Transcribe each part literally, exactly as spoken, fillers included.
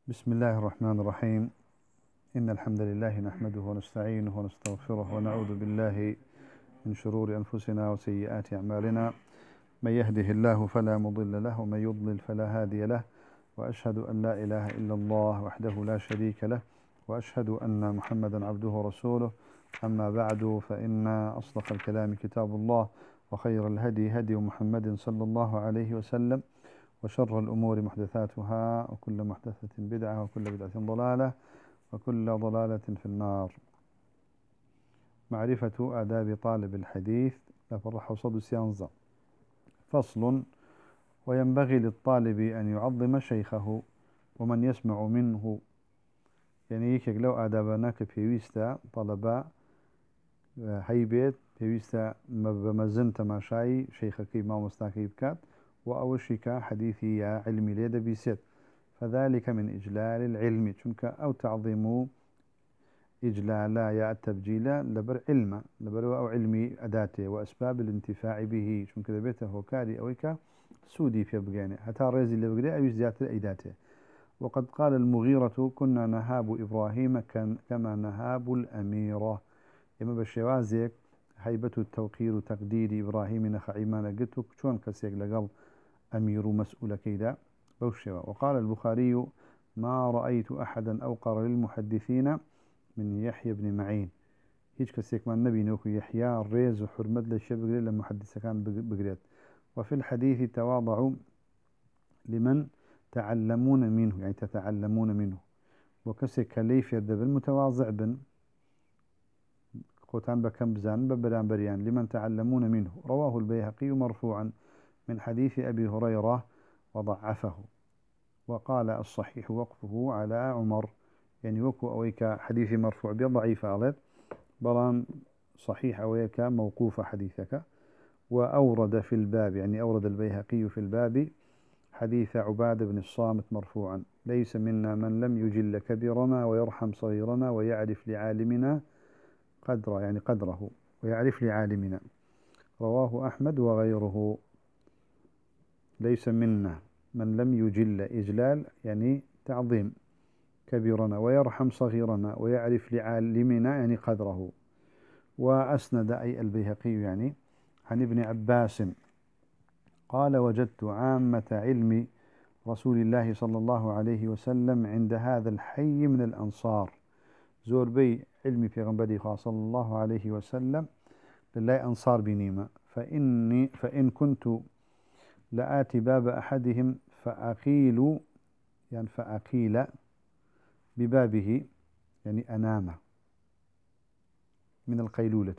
بسم الله الرحمن الرحيم. إن الحمد لله نحمده ونستعينه ونستغفره ونعوذ بالله من شرور أنفسنا وسيئات أعمالنا. من يهده الله فلا مضل له ومن يضلل فلا هادي له، وأشهد أن لا إله إلا الله وحده لا شريك له، وأشهد أن محمدا عبده ورسوله. أما بعد، فإن أصدق الكلام كتاب الله، وخير الهدي هدي محمد صلى الله عليه وسلم، وشر الأمور محدثاتها، وكل محدثة بدعة، وكل بدعة ضلالة، وكل ضلالة في النار. معرفة آداب طالب الحديث. لفرح صد سيانزا. فصل: وينبغي للطالب أن يعظم شيخه ومن يسمع منه. يعني يكيك لو آدابناك بيويستا طلباء هيبيت بيويستا بمزن تماشاي شيخك ما مستاكي بكات، وأوشك حديثي يا علمي ليد بيسيت، فذلك من إجلال العلم، چونك أو تعظيم إجلالا يا التبجيلا لبر علم لبر أو علمي أداته وأسباب الانتفاع به، چونك دبيته كاري أويك سودي في بقاني حتى ريزي اللي بقري أو زيادة الأيداته. وقد قال المغيرة: كنا نهاب إبراهيم كما نهاب الأميرة. إما بالشوازيك هيبة التوقير تقدير إبراهيم نخعيمان قلتك شون كسيك لقل أمير مسؤول كيدا بوشوا. وقال البخاري: ما رأيت أحدا أوقر للمحدثين من يحيى بن معين. هيج كسيك ما النبي نوكو يحيى الريز وحرمد للشبق لما محدث كان بقريت. وفي الحديث: تواضعوا لمن تعلمون منه، يعني تتعلمون منه. وكسيك ليف يردب المتواضع بن قوتان بكم بزان ببران بريان لمن تعلمون منه. رواه البيهقي مرفوعا من حديث أبي هريرة وضعفه، وقال: الصحيح وقفه على عمر. يعني وكو أويك حديث مرفوع بضعيف أغلب، بلان صحيح أويك موقوف حديثك. وأورد في الباب، يعني أورد البيهقي في الباب حديث عباد بن الصامت مرفوعا: ليس منا من لم يجل كبيرنا ويرحم صغيرنا ويعرف لعالمنا قدره، يعني قدره ويعرف لعالمنا. رواه أحمد وغيره. ليس منا من لم يجل، إجلال يعني تعظيم، كبيرنا، ويرحم صغيرنا، ويعرف لعالمنا يعني قدره. وأسند أي البيهقي يعني عن ابن عباس قال: وجدت عامة علم رسول الله صلى الله عليه وسلم عند هذا الحي من الأنصار. زور بي علمي في غنبري صلى الله عليه وسلم لله أنصار بنيمة. فإني فإن كنت لآتي باب أحدهم فأقيل، يعني فأقيل ببابه، يعني أنام من القيلولة.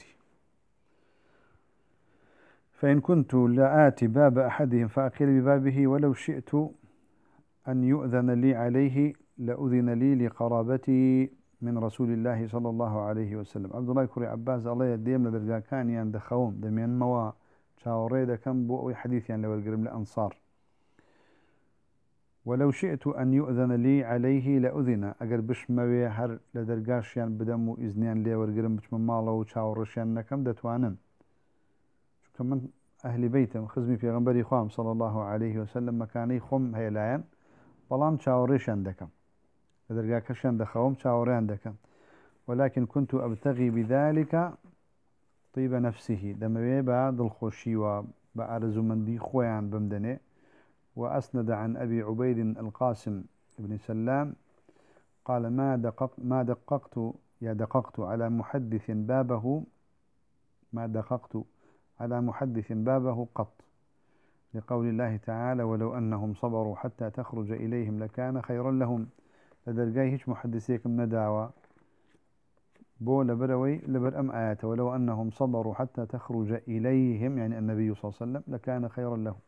فإن كنت لآتي باب أحدهم فأقيل ببابه ولو شئت أن يؤذن لي عليه لأذن لي لقرابتي من رسول الله صلى الله عليه وسلم. عبد الله كري عباس الله يديم لدرجة كان يندخوم دمين موا شاوريدا كم بو حديث يعني لو القرم لأنصار. ولو شئت أن يؤذن لي عليه لأذن، أجر بش موي هر لدرجاش يعني بدمو إذنيان لي والقرم بش ممالا وشاورش يعني نكم دتوانن. شو كمان أهل بيته خزمي في غنبري خوام صلى الله عليه وسلم مكاني خم هيلاين بلام شاورش عندكم لدرجة كشان دخوم شاوري عندكم. ولكن كنت أبتغي بذلك طيب نفسه، دموي بعد الخوشي وبأرزو من دي خوان بمدني. وأسند عن أبي عبيد القاسم بن سلام قال: ما دقق ما دققت يا دققت على محدث بابه ما دققت على محدث بابه قط، لقول الله تعالى: ولو أنهم صبروا حتى تخرج إليهم لكان خيرا لهم. لدرجاي هيش محدثيكم ندعوة بو لبروي لبر أم آيات ولو أنهم صبروا حتى تخرج إليهم، يعني النبي صلى الله عليه وسلم، لكان خيرا لهم.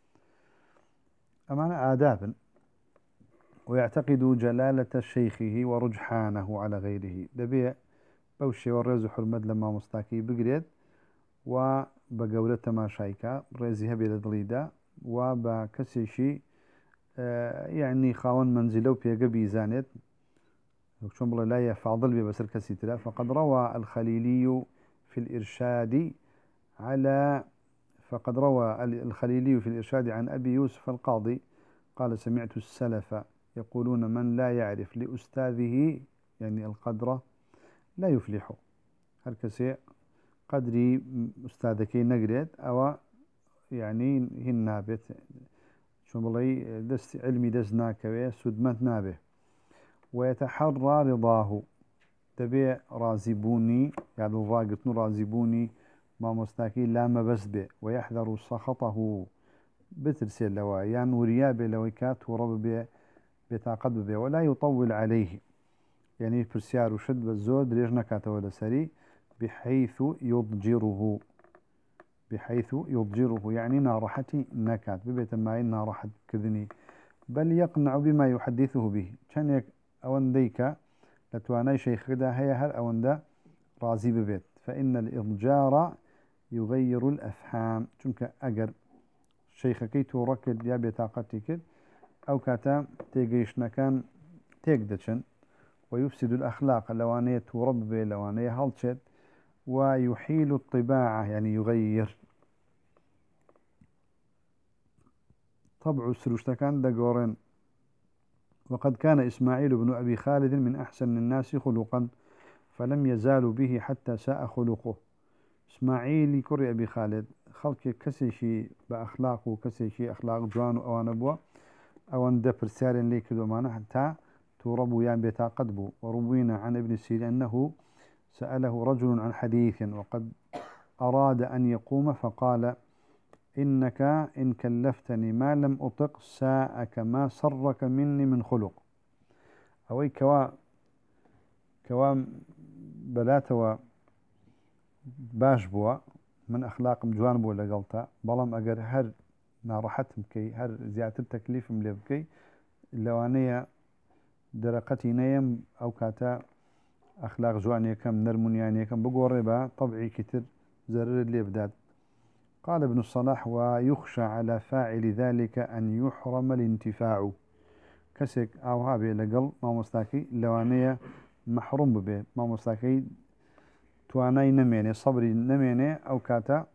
أمانة آدابا. ويعتقد جلالة شيخه ورجحانه على غيره. دبي بوشي والرز حرمد لما مستاكي بقريد وبقولة ما شايكا رزيها بلدليدا وبكسيشي آه يعني خاون منزله بيقبي زانت شون بالله لا يفضل ببسر كسيتلا. فقد روى الخليلي في الإرشاد على فقد روى الخليلي في الإرشاد عن أبي يوسف القاضي قال: سمعت السلف يقولون من لا يعرف لأستاذه يعني القدر لا يفلح. هركسي قدري أستاذك نقريت أو يعني هن نابت شو بلي دست علمي دزنا كوي سدمت نابه. ويتحرى رضاه تبي رازبوني يعني الراقط رازبوني ما مستاكي لا ما بس به ويحذر سخطه بترسل لوا يعني وريابه لويكات ورب به بتعقد به ولا يطول عليه يعني برسيار وشد بالزود ريجنا كاتولا سري بحيث يضجره بحيث يضجره يعني نارحتي نكات ببيت ما نارحت كذني بل يقنع بما يحدثه به كان يك أون ديك لتواني شيخ كذا هي هر أون دا رازي ببيت فإن الإضجار يغير الأفهام چونك أجر شيخ كي تركض يا بطاقتك أو كاتا تيجيش نكان تيجدشن ويفسد الأخلاق لوانية ترب لوانية هالشت ويحيل الطباعة يعني يغير طبع السرشتكان دقورين. وقد كان إسماعيل بن أبي خالد من أحسن الناس خلقا فلم يزال به حتى ساء خلقه. إسماعيل كري أبي خالد خلق كسيشي بأخلاقه كسيشي أخلاق جوان أوان أبوه أوان دبر سارين ليك دومانا حتى تربو يان بيتا قدبو. وروينا عن ابن سيرين أنه سأله رجل عن حديث وقد أراد أن يقوم فقال إنك إن كلفتني ما لم أطق ساءك ما سرك مني من خلق. أوي كوا كوا بلاتوا باش بوا من أخلاق جوان بوا لقلتا بلام أجر هر نارحتم كي هر زيادة التكليف مليبكي اللوانية درقتي نيم أو كاتا أخلاق جواني كم نرمونياني كم بقور ربا طبعي كتر زرر اللي بداد. قال ابن الصلاح ويخشى على فاعل ذلك أن يحرم الانتفاع كسك أو هابي لقل ما مستاكي لوانية محروم به ما مستاكي تواناي نميني صبري نميني أو كاتا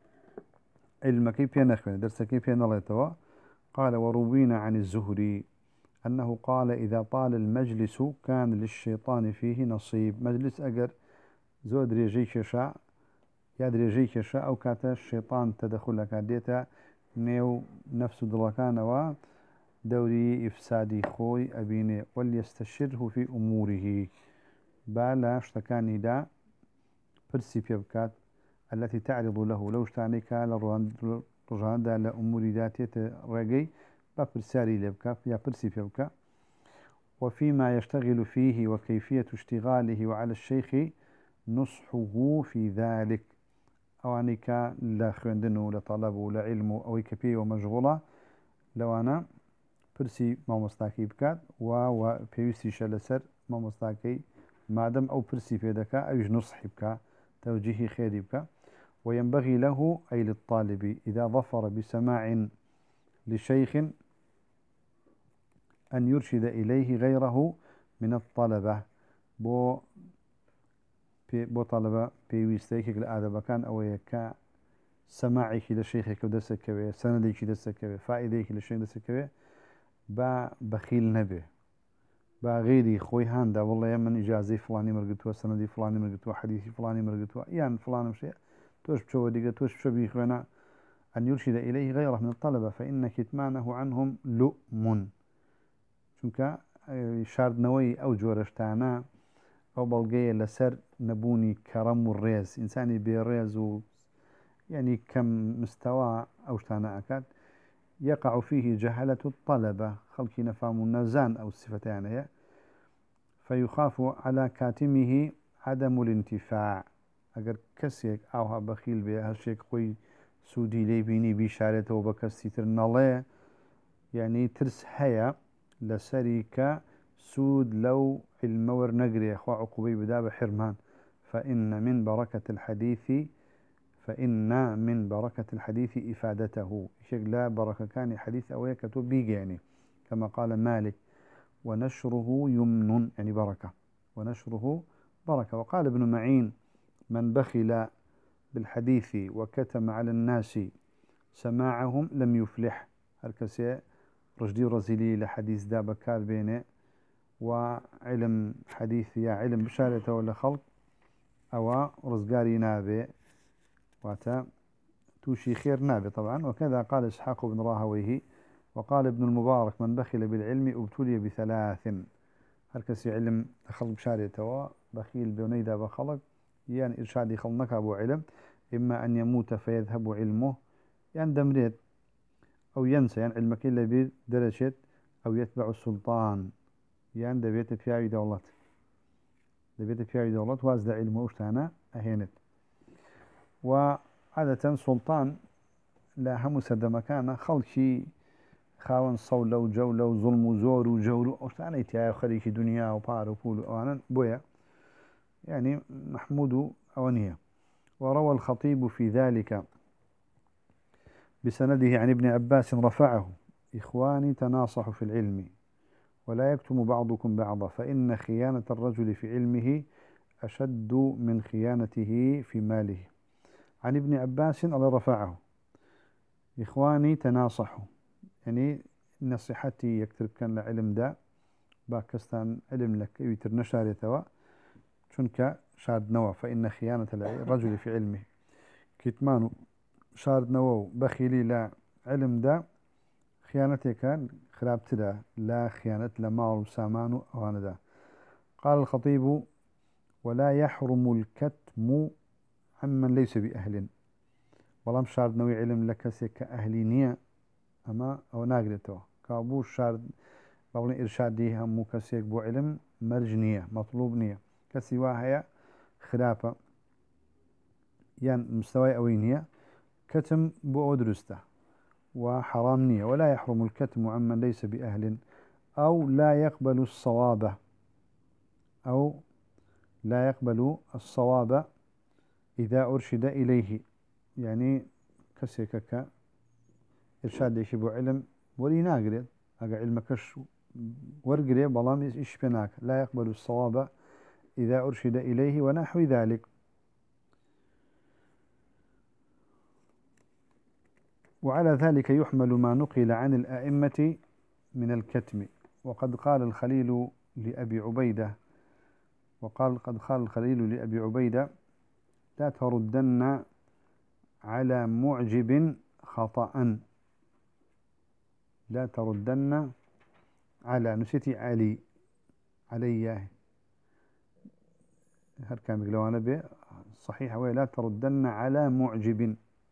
علمكي بينا خيني درسكي بينا ليتوا. قال وروينا عن الزهري أنه قال إذا طال المجلس كان للشيطان فيه نصيب. مجلس أجر زود ريجيك شاء يا دريجيك شاء أو كاتا الشيطان تدخل لك ديتا نيو نفس دلكان و دوري إفسادي خوي أبيني وليستشره في أموره بالا اشتكاني دا برسي بيبكات التي تعرض له لو اشتانيك لرجان دا لأمور ذاتية رقي بابرساري لبكا يا برسي بيبكا. وفيما يشتغل فيه وكيفية اشتغاله وعلى الشيخ نصحه في ذلك أوانيك لا خندنه لطلبه لعلمه أو كبير ومشغولة لو أنا برسي ما مستاكي بكات و بيوسي شلسر ما مستاكي مادم أو برسي في ذكاء أو نصحي بك توجيهي خيري بك. وينبغي له أي للطالب إذا ظفر بسماع لشيخ أن يرشد إليه غيره من الطلبة بو بو طلبة بيويستيك الأدب كان أو يكا سماعك لشيخك ودسكوي سندك دسكوي فائدك لشيخ دسكوي با بخيل نبي با غيري خوي هاندا والله يمن إجازي فلاني مرقتوا سندي فلاني مرقتوا حديثي فلاني مرقتوا يعني فلان مشي توش بشو ديقة توش بشو بيخونا أن يرشد إليه غيره من الطلبة فإن كتمانه عنهم لؤم چونك شارد نوي أو جورشتانا أو بلغية لسر نبوني كرم الريز إنساني بالريز و يعني كم مستوى أو شتانا أكاد يقع فيه جهلة الطلبة خلق نفهم النزان أو الصفتان هي فيخاف على كاتمه عدم الانتفاع. أجر كسيك أوها بخيل بها هالشيك خوي سودي ليبيني بشارته وبكسي ترناليه يعني ترس هيا لسريك سود لو المور نقري أخوة عقوبي بداب حرمان. فإن من بركة الحديث فإن من بركة الحديث إفادته شيء لا بركة كان حديث أو يكتب بيجي يعني كما قال مالك ونشره يمن يعني بركة ونشره بركة. وقال ابن معين من بخل بالحديث وكتم على الناس سماعهم لم يفلح. هالكسي رشدي ورزيلي لحديث دا بكار بينه وعلم حديث يا علم بشارته ولا خلق أو رزقاري نابي واتا توشي خير نابي طبعا. وكذا قال إسحاق بن راهويه وقال ابن المبارك من بخل بالعلم ابتلي بثلاث. هركسي علم خلق بشارته بخيل بونيدا بخلق يعني إرشاد خلنك أبو علم إما أن يموت فيذهب علمه يعني دمريت أو ينسى يعني علمك إلا بير درجت أو يتبع السلطان يعني دبيت في دولة دبيت في دولة وازد علمه وشتانا أهينت. وعادة سلطان لا هم سد مكانه خلشي خاون صولة وجولة وظلم وزور وجور وشتانا يتيا خليك دنيا وبار وفول وأنا بويا يعني محمود أونية. وروى الخطيب في ذلك بسنده عن ابن عباس رفعه إخواني تناصحوا في العلم ولا يكتم بعضكم بعضا فإن خيانة الرجل في علمه أشد من خيانته في ماله. عن ابن عباس الله رفعه إخواني تناصحوا يعني نصيحتي يكتب كان لعلم دا باكستان علم لك يتر نشار يتوا شنك شارد نوا فإن خيانة الرجل في علمه كتمان شارد نوا بخيلي لا علم دا خيانتي كان خرابت دا لا خيانة لمال وسامان أوان دا. قال الخطيب ولا يحرم الكتم عمن ليس بأهل ولم شارد نوي علم لكسي كأهلينية أما أو ناقلته كابو شارد بقولين إرشادي هم كسيك بو علم مرجنية مطلوب نية كسي واهية خلافة يعني مستوى أوينية كتم بو أدرسته وحرام نية. ولا يحرم الكتم عمن ليس بأهل أو لا يقبل الصواب أو لا يقبل الصواب إذا أرشد إليه يعني كسيكك إرشاد يشبه علم ولي ناقرد أقع علمكش ورقري بلام إيش بناك لا يقبل الصواب إذا أرشد إليه ونحو ذلك. وعلى ذلك يحمل ما نقل عن الأئمة من الكتم. وقد قال الخليل لأبي عبيدة وقال قد قال الخليل لأبي عبيدة لا تردن على معجب خطأ لا تردن على نسيتي علي علي هل كان بقلوانا به صحيح ولا تردن على معجب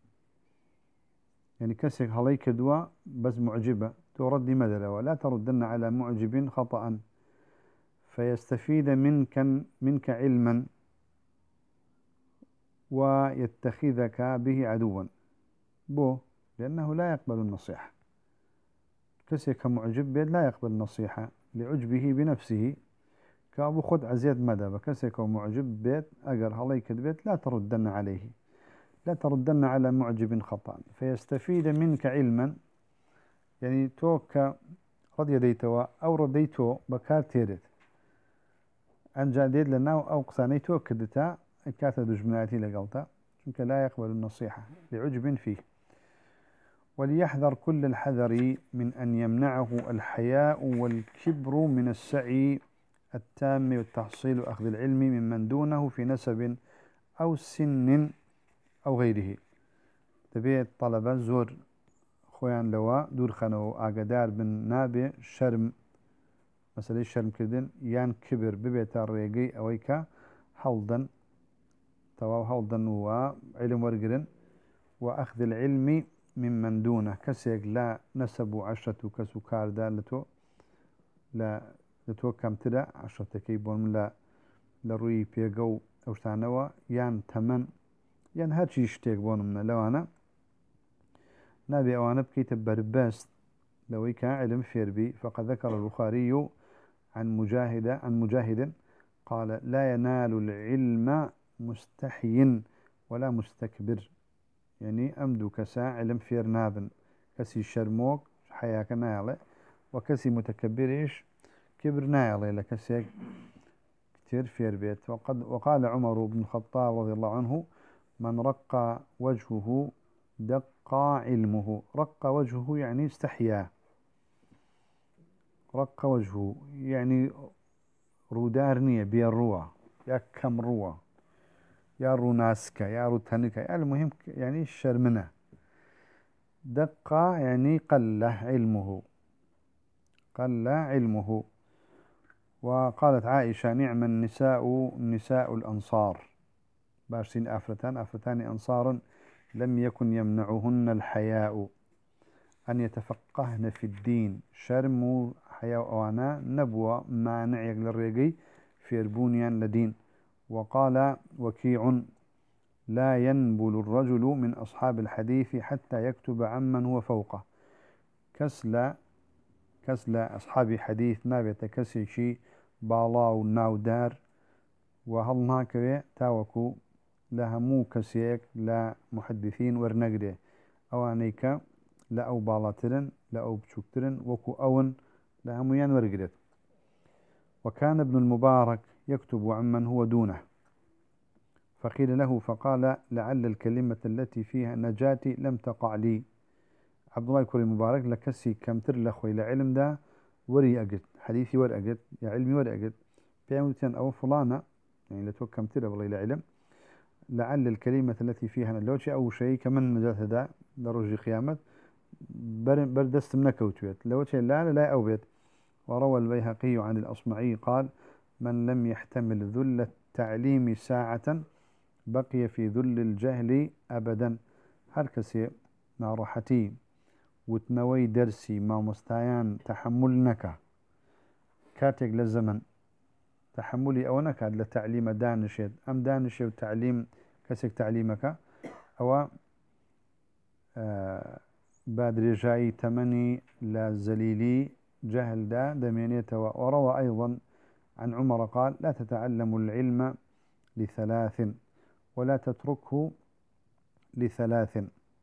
يعني كسك هليك دوا بس معجبة ترد ماذا ولا تردن على معجب خطأ فيستفيد منك منك علما ويتخذك به عدوا بو لأنه لا يقبل النصيحة. كسك معجب لا يقبل النصيحة لعجبه بنفسه كابو خد عزيز مدى بكسك معجب بيت أجر هليك بيت لا تردن عليه لا تردن على معجب خطأ فيستفيد منك علما يعني توك رد يديتوا أو رديتو بكار تيرت أن جاديد لنا أو قصانيتو كدتا كاتا دجمناتي لقلتا شنك لا يقبل النصيحة لعجب فيه. وليحذر كل الحذر من أن يمنعه الحياء والكبر من السعي التام والتحصيل وأخذ العلم ممن دونه في نسب أو سن أو غيره. تبيت طلبة زور خوان لوا دور خنو آقادار بن نابي شرم مثلا الشرم كردن يان كبر ببيت الريقي أويكا حوضا تواو حوضا وعلم ورقرن وأخذ العلم ممن دونه كسيك لا نسب عشرة كسكار دالتو لا لتو كم تدا عشرة كيبون لا لروي بيقو أوشتانوا يان تمن يان هاتشي يشتيك بون من لوانا نابي أوانا بكيتب برباست لو كان علم فيربي. فقد ذكر البخاري عن مجاهد عن مجاهد قال لا ينال العلم مستحي ولا مستكبر يعني أمدو كسا علم فير نابن كسي شرموك حياك نايلة وكسي متكبريش كبر نايلة لكسي كتير فير بيت. وقد وقال عمر بن الخطاب رضي الله عنه من رق وجهه دق علمه. رق وجهه يعني استحيا رق وجهه يعني رودارنية بيروى يا كم روى يا روناسكا يا روتانيكا يعني المهم يعني الشرمنة. دق يعني قل علمه، قل علمه. وقالت عائشة: نعم النساء نساء الأنصار، باشين أفرتان أفرتان أنصار لم يكن يمنعهن الحياء أن يتفقهن في الدين. شرم حياء أوانا نبوة مانع للرقي في أربونيا لدين. وقال وكيع: لا ينبل الرجل من أصحاب الحديث حتى يكتب عمن هو فوقه. كسلا كسلا أصحاب حديث نابت كسي شي بالاو ناودار وهل ناكوي تاوكو لهمو كسيك لا محدثين ورنقري أوانيك لا أو بالاترن لا أو بشكترن وكو أون لهميان ورقريت. وكان ابن المبارك يكتب عمن هو دونه، فقيل له فقال: لعل الكلمة التي فيها نجاتي لم تقع لي. عبد الله يكون المبارك لكسي كمتر لخوي لعلم دا وري أجد حديثي ور أجد يا علمي ور أجد بيامتين أو فلانة يعني لتو كمتر والله لعلم. لعل الكلمة التي فيها نلوشي أو شيء كمن نجات دا لرجي قيامة بردست من كوتويت لو شيء لا لا أو بيت. وروى البيهقي عن الأصمعي قال: من لم يحتمل ذل التعليم ساعة بقي في ذل الجهل أبدا. هركسي ناروحتي وتنوي درسي ما مستعيان تحملنك كاتق للزمن تحملي أو نكاد لتعليم دانشيد أم دانشي وتعليم كسك تعليمك أو آه بادر جاي تمني للزليلي جهل دا دمينيته. وروى أيضا عن عمر قال: لا تتعلم العلم لثلاث ولا تتركه لثلاث.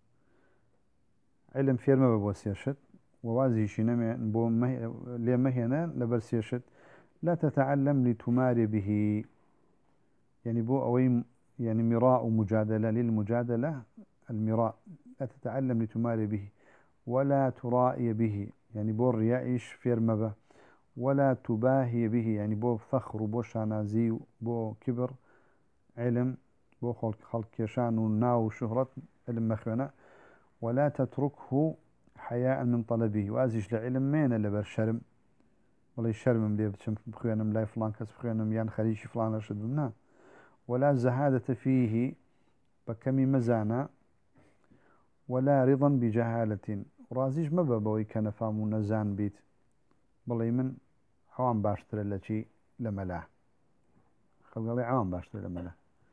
علم فير ما بوسيشت ووازي شنمي بو مه... لمهنا لبرسيشت. لا تتعلم لتماري به يعني بو أوي يعني مراء مجادلة للمجادلة المراء. لا تتعلم لتماري به ولا ترائي به يعني بو الريائش فير مبا. ولا تباهي به يعني بو فخر بو شانازي بو كبر علم بو خلق خلق كيشان وناو شهرة علم مخونا. ولا تتركه حياء من طلبه وازيش لعلم مين اللي برشرم والله الشرم ملي بتشم بخوانم لا فلان كس بخوانم يان خليشي فلان رشدنا. ولا زهادة فيه بكمي مزانا. ولا رضا بجهالة رازيش مبابوي كان فامو نزان بيت والله من عوام باشتر لشي لملا خلق الله عوام باشتر لملا.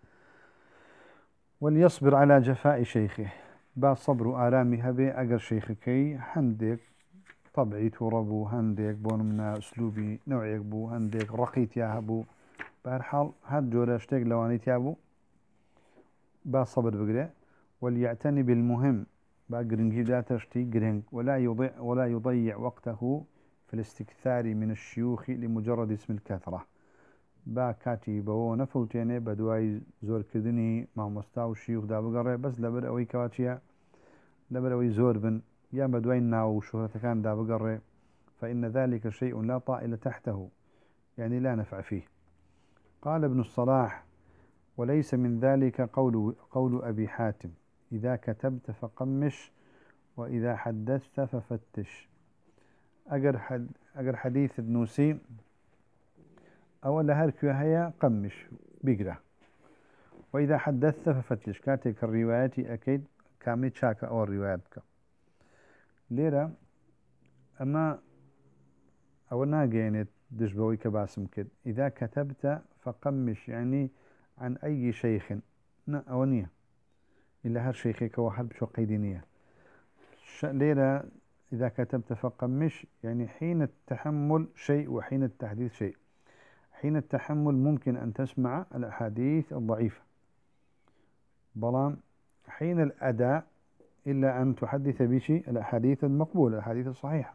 وليصبر على جفاء شيخه با صبر آرامي هبي أجر شيخكي هندك طبعي تربو هندك بون من أسلوبي نوعيك بو هندك رقيت يا هبو بهالحال هاد جوراشتك لوانيت يا بو با صبر بقرأ. وليعتني بالمهم با قرنجي دا تشتي قرنج ولا يضيع ولا يضيع وقته في الاستكثار من الشيوخ لمجرد اسم الكثرة. با كاتي بو نفوتيني بدواي زور كدني مع مستاو الشيوخ دا بقرأ بس لبر اوي كواتيا لبر اوي زور بن يا بدواي ناو شهرة كان دا بقرأ فإن ذلك شيء لا طائل تحته يعني لا نفع فيه. قال ابن الصلاح: وليس من ذلك قول قول أبي حاتم: إذا كتبت فقمش وإذا حدثت ففتش. أجر حد أجر حديث النوسي أول هركوا هيا قمش بقرأ وإذا حدثت ففتش كاتك الروايات أكيد كامل شاك أو الرواياتك ليرة. أما أولنا جينت دجبوي كباسم كد إذا كتبت فقمش يعني عن أي شيخ نا أونية إلا هر شيخك وحرب شو قيدينية ليلة. إذا كتبت فقمش يعني حين التحمل شيء وحين التحديث شيء. حين التحمل ممكن أن تسمع الأحاديث الضعيفة بلان حين الأداء إلا أن تحدث بشيء الأحاديث المقبولة الأحاديث الصحيحة.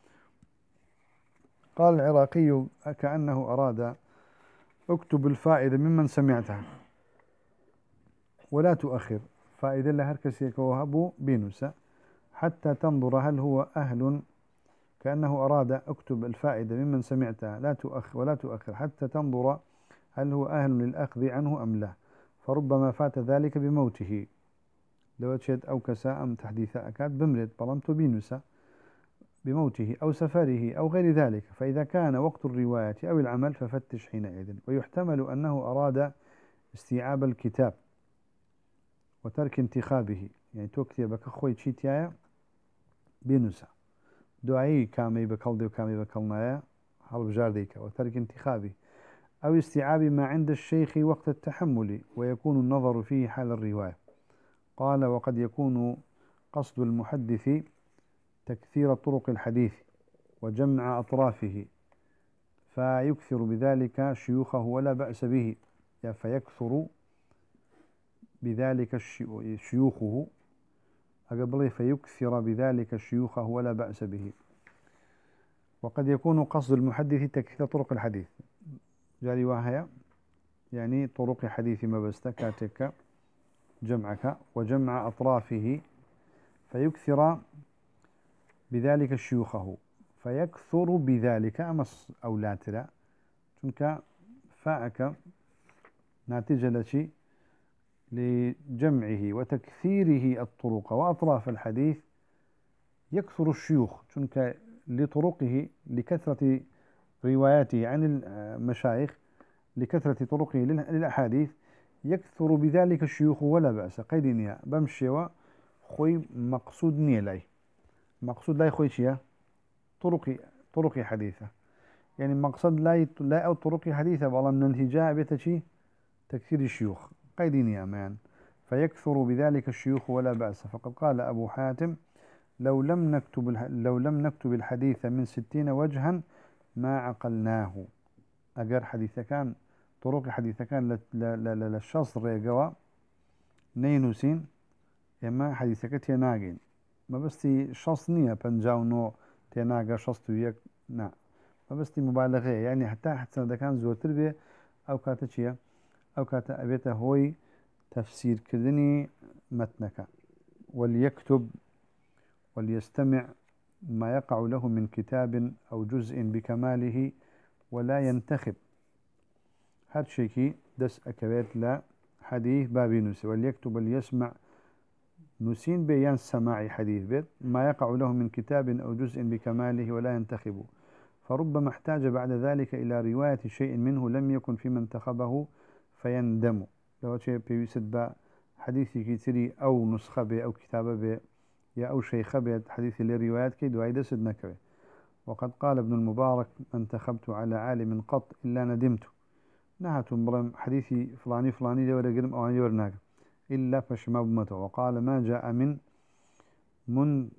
قال العراقي كأنه أراد: اكتب الفائدة ممن سمعتها ولا تؤخر فائدة لهركسيك وهبو بينوسا حتى تنظر هل هو أهل كأنه أراد اكتب الفائدة ممن سمعتها لا تؤخر ولا تؤخر حتى تنظر هل هو أهل للأخذ عنه أم لا، فربما فات ذلك بموته. لو تشد أو كساء أم تحديث أكاد بمرد بلمت بينسى بموته أو سفره أو غير ذلك. فإذا كان وقت الرواية أو العمل ففتش حينئذ. ويحتمل أنه أراد استيعاب الكتاب وترك انتخابه، يعني تكتبك خوي تشيتيا بينسى دعائي كامي بكالدي وكامي بكالنايا حرب جارديك وترك انتخابه، أو استيعاب ما عند الشيخ وقت التحمل ويكون النظر فيه حال الرواية. قال: وقد يكون قصد المحدث تكثير طرق الحديث وجمع أطرافه فيكثر بذلك شيوخه ولا بأس به، فيكثر بذلك شيوخه أقبله فيكثر بذلك شيوخه ولا بأس به. وقد يكون قصد المحدث تكثير طرق الحديث جاري وهي يعني طرق حديث ما بستكاتك جمعك وجمع أطرافه فيكثر بذلك شيوخه فيكثر بذلك أمس أو لا ترى تنك فاعك ناتجة لشي لجمعه وتكثيره الطرق وأطراف الحديث يكثر الشيوخ تنك لطرقه لكثرة رواياته عن المشايخ لكثرة طرقه للأحاديث يكثر بذلك الشيوخ ولا بأس. قيد نيا بمشي خوي مقصود نيا لاي مقصود لاي خوي شيا طرق طرق حديثة، يعني مقصد لا لا أو طرق حديثة والله من انتجاء بيتشي تكثير الشيوخ. قيد نيا مان فيكثر بذلك الشيوخ ولا بأس. فقد قال أبو حاتم: لو لم نكتب لو لم نكتب الحديث من ستين وجها ما عقلناه. أجر حديث كان طرق حديث كان للشخص ريقوا نينوسين إما حديثك تيناقين ما بستي شخص نية بنجاو نوع تيناقا شخص ويك نا ما بستي مبالغة، يعني حتى حتى إذا كان زور تربية أو كاتا شيء أو كاتا أبيته هوي تفسير كذني متنك وليكتب وليستمع ما يقع له من كتاب أو جزء بكماله ولا ينتخب. هاد شيكي دس أكبت لا حديث بابي نسي وليكتب وليسمع نسين بيان سماعي حديث بيت ما يقع له من كتاب أو جزء بكماله ولا ينتخب، فربما احتاج بعد ذلك إلى رواية شيء منه لم يكن في من انتخبه فيندم. لو شيء بيسد با حديثي كتري أو نسخة به أو كتابة به يا أو شيخ به حديث لروايات كي دعايدة سد نكبه. وقد قال ابن المبارك: ما انتخبت على عالم قط إلا ندمت. نهتم برم حديثي فلاني فلاني لورا قرم أو يورناك إلا فشما بمته. وقال: ما جاء من من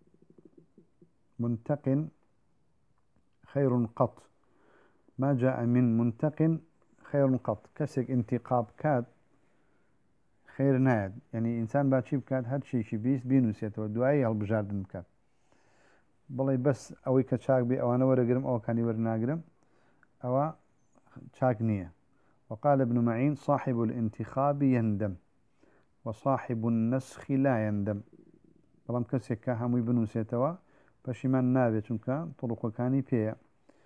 منتق خير قط. ما جاء من منتق خير قط. كسك انتقاب كاد خير ناد، يعني إنسان باتشيب كاد هاد شي شي بيس بينوسيته والدعاء البجاردن كاد بلي بس أوي كشاك بي أو أنا ورا قرم أو كاني ورا ناقرم أو شاك نية. وقال ابن معين: صاحب الانتخاب يندم وصاحب النسخ لا يندم. بلام كسك كهمي بنوسيتوا فشمان نابت كان طرق كاني فيها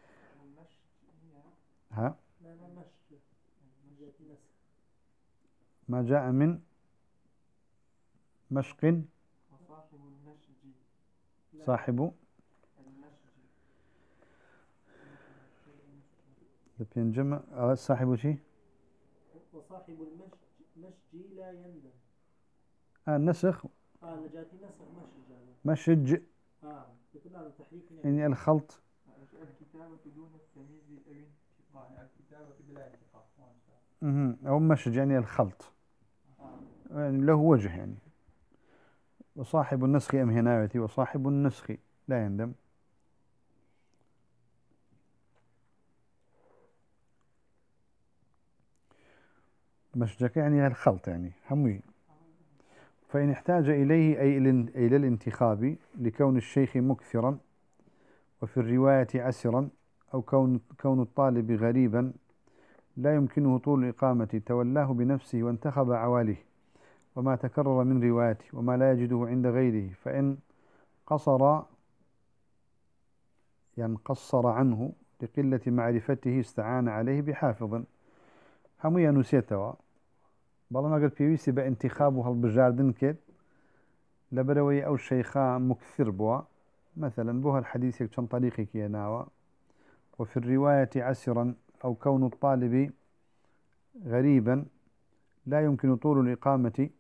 ها ما جاء من مشق صاحب بينجم صاحب شيء وصاحب المشج لا يندم. آه نسخ اه نجاتي نسخ مشج مشج اه بتقول تحريف يعني الخلط الكتابة دون التمييز أو انتقاء الكتابة بلا انتقاء أو مشج يعني الخلط يعني له وجه يعني. وصاحب النسخ أم هنايتي وصاحب النسخ لا يندم. مشجك يعني الخلط يعني همي. فإن احتاج إليه أي إلى الانتخاب لكون الشيخ مكثرا وفي الرواية عسرا أو كون كون الطالب غريبا لا يمكنه طول الإقامة تولاه بنفسه وانتخب عواليه وما تكرر من روايته وما لا يجده عند غيره، فإن قصر يعني قصر عنه لقلة معرفته استعان عليه بحافظ هم ينسيتوا بەڵام ئەگەر پێویستی بە انتخاب و هەڵبژاردن کرد لەبەرەوەی ئەو شەیخا مکثر بووە مثلا بۆ هەر حەدیثێک چەند طریقێکی هێناوە وفي الرواية عسرا أو كون الطالب غريبا لا يمكن طول الإقامة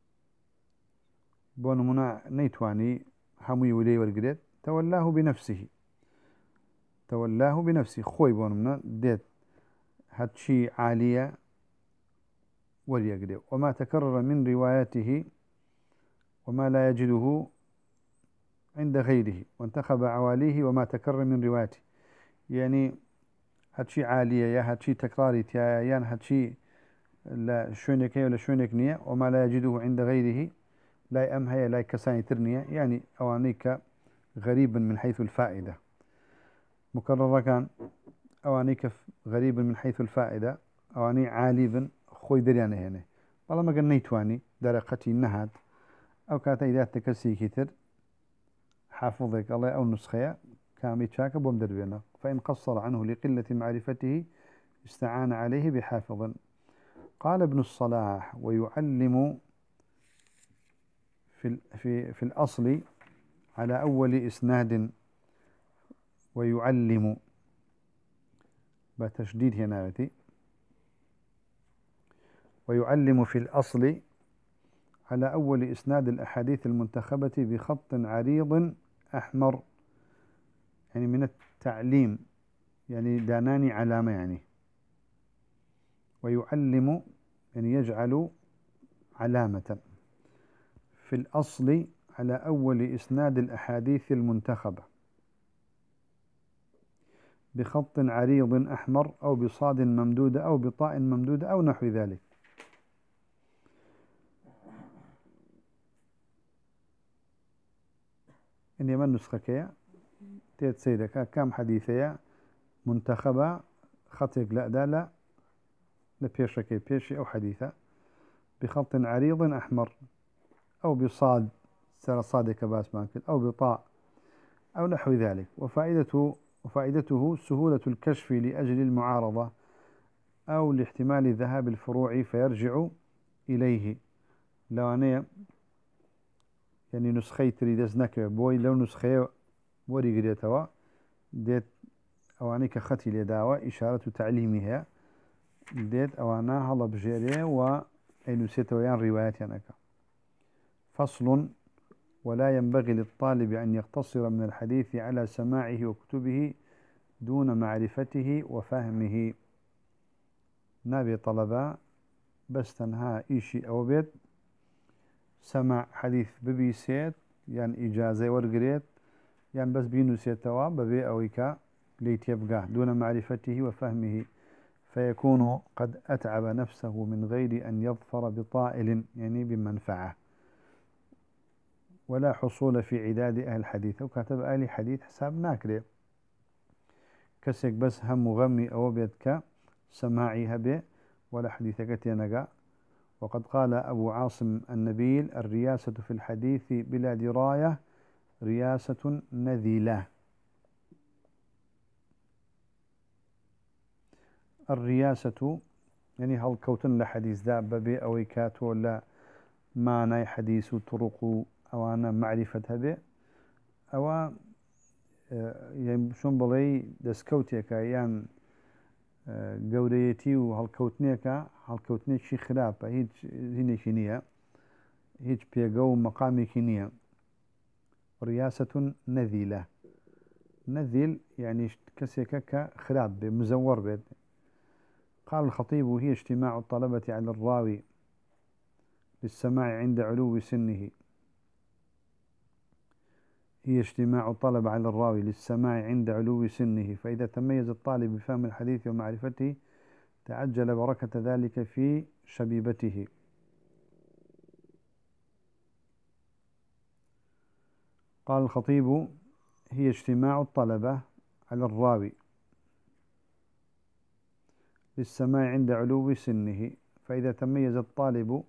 بون منا نيتواني همي ولي والقريت تولاه بنفسه تولاه بنفسه خوي بون منا ديت هاتشي عالية وليقريب وما تكرر من رواياته وما لا يجده عند غيره وانتخب عواليه وما تكرر من روايته يعني هاتشي عالية يا هاتشي تكراري يا يعني هاتشي لا شونك ولا شونك نية وما لا يجده عند غيره لا أم هي لا كساني ترنية يعني أوانيك غريبا من حيث الفائدة مكررة كان أوانيك غريبا من حيث الفائدة أواني عاليبا خوي دريانة هنا والله ما قال نيتواني درقتي النهاد أو كانت إذا تكسي كتر حافظك الله أو نسخية كامي شاك بوم دربينا فإن قصر عنه لقلة معرفته استعان عليه بحافظ. قال ابن الصلاح ويعلم في في في الأصل على أول إسناد ويعلم بتشديد هنا ويعلم في الأصل على أول إسناد الأحاديث المنتخبة بخط عريض أحمر يعني من التعليم يعني داناني علامة يعني ويعلم يعني يجعل علامة في الأصل على أول إسناد الأحاديث المنتخبة بخط عريض أحمر أو بصاد ممدودة أو بطاء ممدودة أو نحو ذلك. إني من نسخك تيت سيدك كم حديثية منتخبة خطيك لا دا لا لبيشكي بيشي أو حديثة بخط عريض أحمر أو بصاد سر صادك باس ماكل أو بطاء أو نحو ذلك. وفائدته وفائدته سهولة الكشف لأجل المعارضة أو لاحتمال ذهاب الفروع فيرجع إليه. لو أنا يعني نسخي تريدزنك بوي لو نسخي وري قريتوا ديت أوانيك خطي لداوة إشارة تعليمها ديت أوانا هلا بجيري وإنسيتويان روايات ينك. فصل ولا ينبغي للطالب أن يقتصر من الحديث على سماعه وكتبه دون معرفته وفهمه. نبي طلبة بس تنها إيشي أو بيت سمع حديث ببي سيت يعني إجازة ورقريت يعني بس بينو سيتوا ببي أويكا ليت يبقى دون معرفته وفهمه فيكون قد أتعب نفسه من غير أن يظفر بطائل يعني بمنفعة ولا حصول في عداد أهل الحديث. وكاتب أهل حديث حساب ناكري كسك بس هم غمي أو بيتك سماعي هبه ولا حديثك تينقى. وقد قال أبو عاصم النبيل الرياسة في الحديث بلا دراية رياسة نذيلة. الرياسة يعني هل كوتن لحديث داب ببي أو كات ولا معنى حديث طرق أو أنا معرفة هبه أو يعني شون بلي دسكوتيك يعني قوريتي وهالكوتنيك هالكوتنيك شي خلافة هيج هنا كينية هيج بيقو مقامي كينية. رياسة نذيلة نذيل يعني كسيكك خلاب مزور بيت. قال الخطيب هي اجتماع الطلبة على الراوي للسماع عند علو سنه هي اجتماع الطلب على الراوي للسماع عند علو سنه فإذا تميز الطالب بفهم الحديث ومعرفته تعجل بركة ذلك في شبيبته. قال الخطيب هي اجتماع الطلبة على الراوي للسماع عند علو سنه فإذا تميز الطالب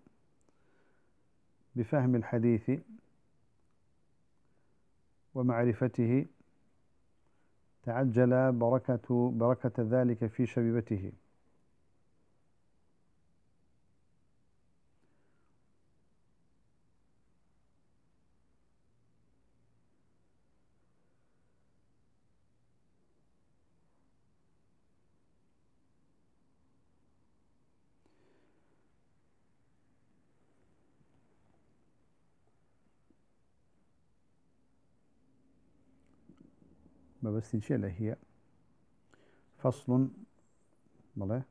بفهم الحديث ومعرفته تعجل بركة بركة ذلك في شبيبته. ما بس شيء هي فصل بله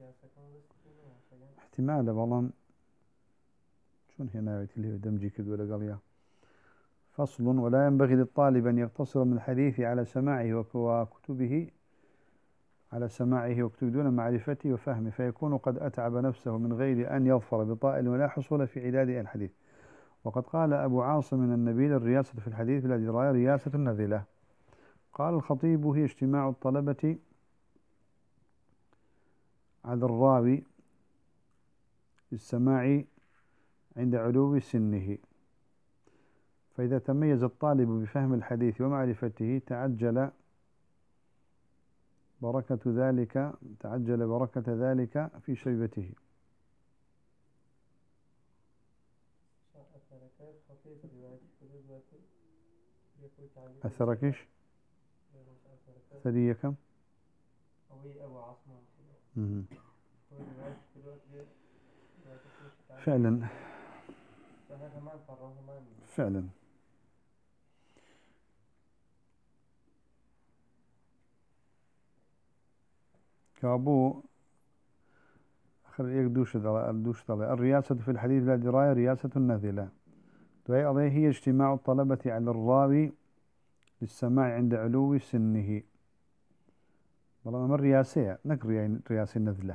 احتمال والله شون هنا اللي دمجي كذا ولا قال يا فصل. ولا ينبغي للطالب أن يقتصر من الحديث على سماعه وكتبه على سماعه وكتبه دون معرفته وفهمه، فيكون قد أتعب نفسه من غير أن يظفر بطائل ولا حصول في عداد الحديث. وقد قال أبو عاصم من النبيل: الرياسة في الحديث بلا دراية رياسة النذلة. قال الخطيب: هي اجتماع الطلبة على الراوي للسماع عند علو سنه، فإذا تميز الطالب بفهم الحديث ومعرفته تعجل بركة ذلك تعجل بركة ذلك في شيبته. أثركش ثرية كم؟ فعلا فعلا كابو آخر يقدوش دوش الرياسة في الحديث لا دراية رياسة النذلة. وهي عليه هي اجتماع الطلبة على الراوي للسماع عند علو سنه. والله من رياسية نقري رياسي النذلة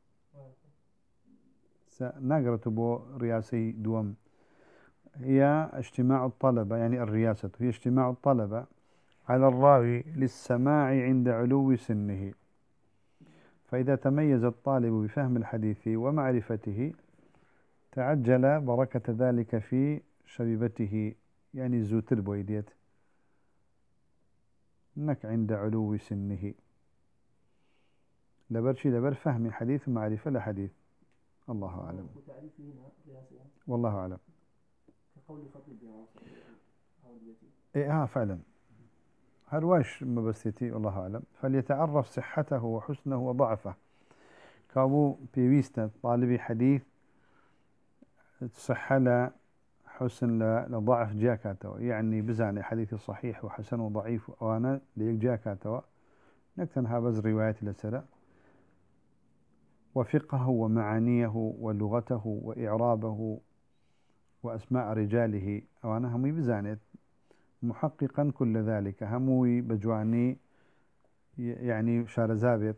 نقرأ بو رياسي دوم. هي اجتماع الطلبة يعني الرياسة هي اجتماع الطلبة على الراوي للسماع عند علو سنه، فإذا تميز الطالب بفهم الحديث ومعرفته تعجل بركة ذلك في شبيبته، يعني زوتر بويديت انك عند علو سنه لبرشي لبر فهم حديث ومعرفة لحديث. الله أعلم والله أعلم. إيه ها فعلا هرواش مبستي والله أعلم. فليتعرف صحته وحسنه وضعفه. كابو بيويستا طالبي حديث صحة لا حسن لا لضعف جاكاتوا، يعني بزعني حديث صحيح وحسن وضعيف وأنا ليك جاكاتوا نكتنها بز رواية لسرة وفقه ومعانيه ولغته وإعرابه وأسماء رجاله وأنا همي بزانت محققا كل ذلك هموي بجواني يعني شارزابت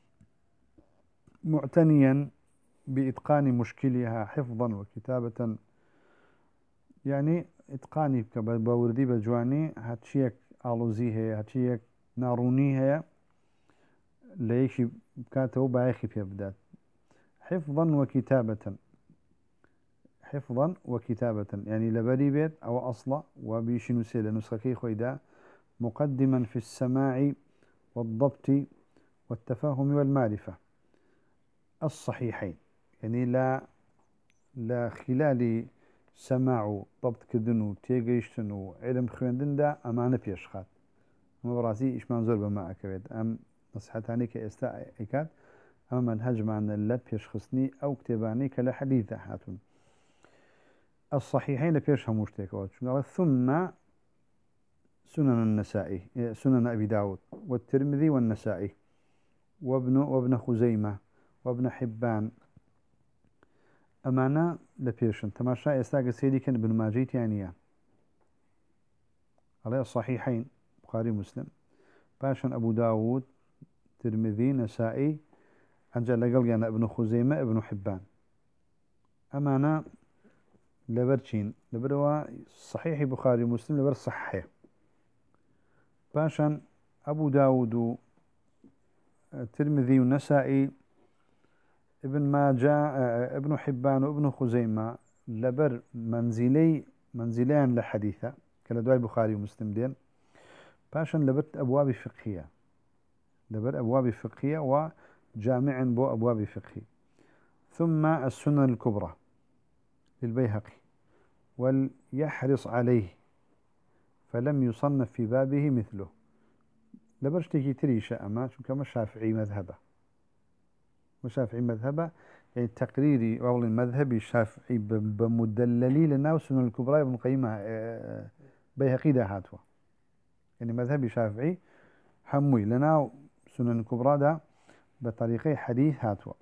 معتنيا بإتقان مشكلها حفظا وكتابة، يعني إتقاني كبوردي بجواني هاتشيك آلوزي هاتشيك ناروني هي ليش كاتو بايخي في بدات حفظا وكتابة حفظا وكتابة يعني لبري بيت أو أصلا وبيشنو سيلة نسخكي خويدا مقدما في السماع والضبط والتفاهم والمعرفة الصحيحين، يعني لا لا خلال سماع ضبط كدنو تيجيشتنو علم خويندن دا أمانة بيشخات أما براسي إيش منظور بما أكبد أم نصحتاني كإستاء إكاد أما منهج معنا اللب يشخصني أو كتباني كلا حديثة هاتون الصحيحين لبيش هموش تيكوات ثم سنن النسائي سنن أبي داود والترمذي والنسائي وابن وابن خزيمة وابن حبان أمانة لبيشن تماشا يستاق سيدي كان ابن ماجيت يعني على الصحيحين بخاري مسلم باشن أبو داود ترمذي نسائي أنجل لقل يعني ابن خزيمة ابن حبان أمانة لبرشين لبروا صحيح بخاري مسلم لبر صحيح باشن أبو داود الترمذي والنسائي ابن ماجه ابن حبان وابن خزيمة لبر منزلي منزلين لحديثة كلا دواي بخاري ومسلم دين باشا لبرت أبواب فقهية لبر أبواب فقهية وجامع بو أبواب فقهية. ثم السنن الكبرى للبيهقي وليحرص عليه فلم يصنف في بابه مثله. لبرشتكي تريشة أما شو كما شافعي مذهبه وشافعي مذهبه يعني تقريري والله المذهبي الشافعي بمدللي لنا والسنن الكبرى ابن القيم بيهقي ده هاتوا يعني مذهبي شافعي هموي لنا سنن الكبرى ده بطريقة حديث هاتوا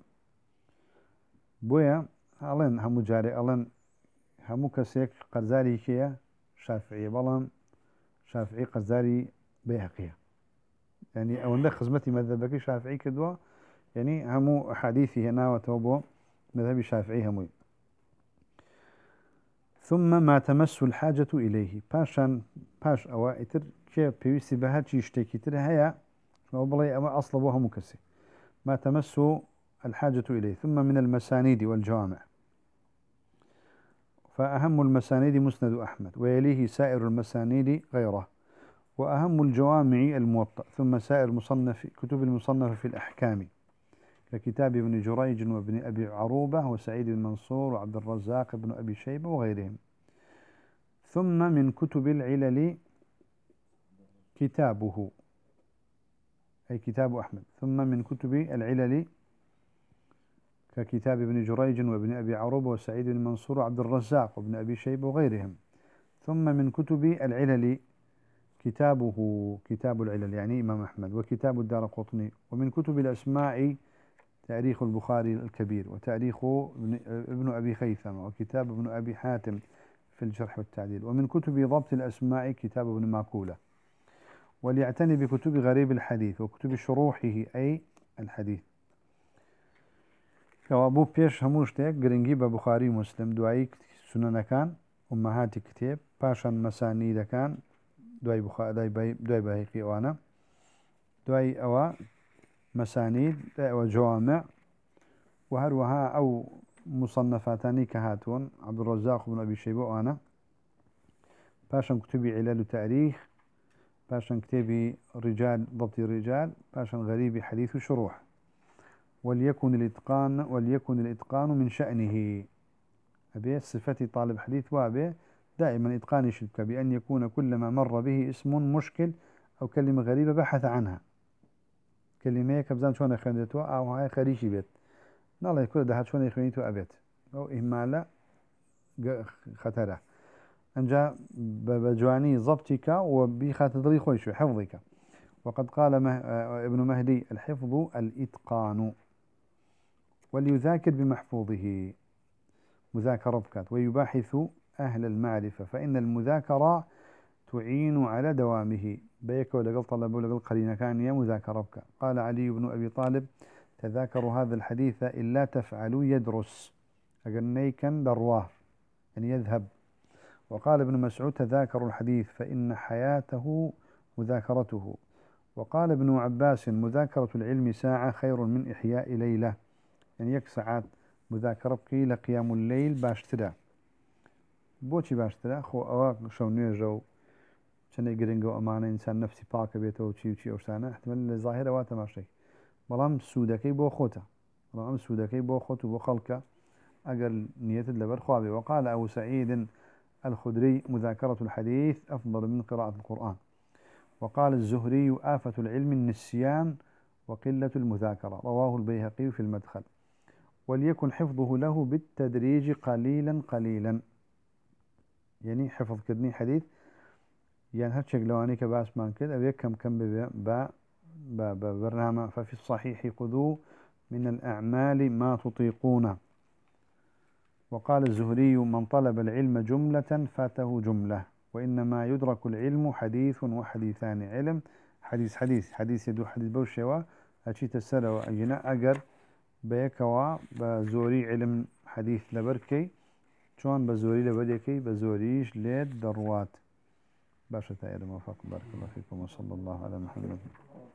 بويا ألين همو جاري ألين همو كسيك قرزاري كيا شافعي بلان شافعي قرزاري بيهقية يعني أو ندخ خزمتي مذهبك شافعي كدوا يعني همو حديثي هنا وتوبو مذهب شافعي هموي. ثم ما تمس الحاجة إليه باشان باش أوائتر كيف بيوسي بهاتش يشتكي تر هيا والله أما أصلبوها مكسي ما تمس الحاجة إليه. ثم من المسانيد والجوامع فأهم المسانيد مسند أحمد ويليه سائر المسانيد غيره وأهم الجوامع الموطأ ثم سائر مصنف كتب المصنفة في الأحكام ككتاب ابن جريج وابن أبي عروبة وسعيد بن منصور وعبد الرزاق بن أبي شيبة وغيرهم. ثم من كتب العلل كتابه أي كتاب أحمد. ثم من كتب العلل ككتاب ابن جريج وابن أبي عروبة وسعيد بن منصور وعبد الرزاق وابن أبي شيبة وغيرهم. ثم من كتب العلل كتابه كتاب العلل يعني إمام أحمد وكتاب الدارقطني. ومن كتب الأسماء تاريخ البخاري الكبير وتاريخ ابن, ابن أبي خيثمة وكتاب ابن أبي حاتم في الجرح والتعديل. ومن كتب ضبط الأسماء كتاب ابن ماكولة. وليعتني بكتب غريب الحديث وكتب شروحه أي الحديث. كوابو بيش هموشتك قرنجي ببخاري مسلم دعي سنن كان أمهات كتاب باشا مسانيد كان دعي بخاري دعي بهيقي وانا دعي أوا مسانيد دعي أوا جوامع وهروها أو مصنفاتاني كهاتون عبد الرزاق بن أبي شيبة وانا باشا كتبي علل وتاريخ باشا كتبي رجال ضبط الرجال باشا غريب حديث وشروح. وليكن الإتقان وليكن الإتقان من شأنه أبي صفتي طالب حديث وابي دائما إتقان يشبك بأن يكون كلما مر به اسم مشكل أو كلمة غريبة بحث عنها كلمة كبزان شون يخوندتوا أو هاي خريشي بيت نالله يكون ده شون يخوندتوا أبيت أو إهمال خطره أنجا بجواني ضبطك وبخاتذري خويش حفظك. وقد قال مه... ابن مهدي الحفظ الإتقان وليذاكر بمحفوظه مذاكرة بكات ويباحث أهل المعرفة فإن المذاكرة تعين على دوامه بيك ولقل طلب ولقل قرين كان يا مذاكرة بك. قال علي بن أبي طالب تذاكروا هذا الحديث إلا تفعلوا يدرس أقنيكا درواه يعني يذهب. وقال ابن مسعود تذاكروا الحديث فإن حياته مذاكرته. وقال ابن عباس مذاكرة العلم ساعة خير من إحياء ليلة يعني يك ساعات مذاكرة بكي لقيام الليل باشترا بوشي باشترا خو أواق شو نيجو شنو يقرنقو أمانة إنسان نفسي باك بيته وشي وشي أوسانة احتمال الظاهرة واتا ماشي بلام سودكي بو خوتا بلام سودكي بو خوت وبو خلقه أقل نية اللبر خوابي. وقال أبو سعيد الخدري مذاكرة الحديث أفضل من قراءة القرآن. وقال الزهري آفة العلم النسيان وقلة المذاكرة رواه البيهقي في المدخل. وليكن حفظه له بالتدريج قليلا قليلا يعني حفظ كدني حديث يعني هاتشك لواني كباس مان كد أبيك كم كم با برنامج. ففي الصحيح خذوا من الأعمال ما تطيقون. وقال الزهري من طلب العلم جملة فاته جملة وإنما يدرك العلم حديث وحديثان علم حديث حديث حديث يدو حديث بوشوا هاتشي تسرى وأجنا أجر بيكوا بزوري علم حديث لبركي شون بزوري لبركي بزوريش ليد دروات باشا تأيد موفق بارك الله فيكم وصلى الله على محمد.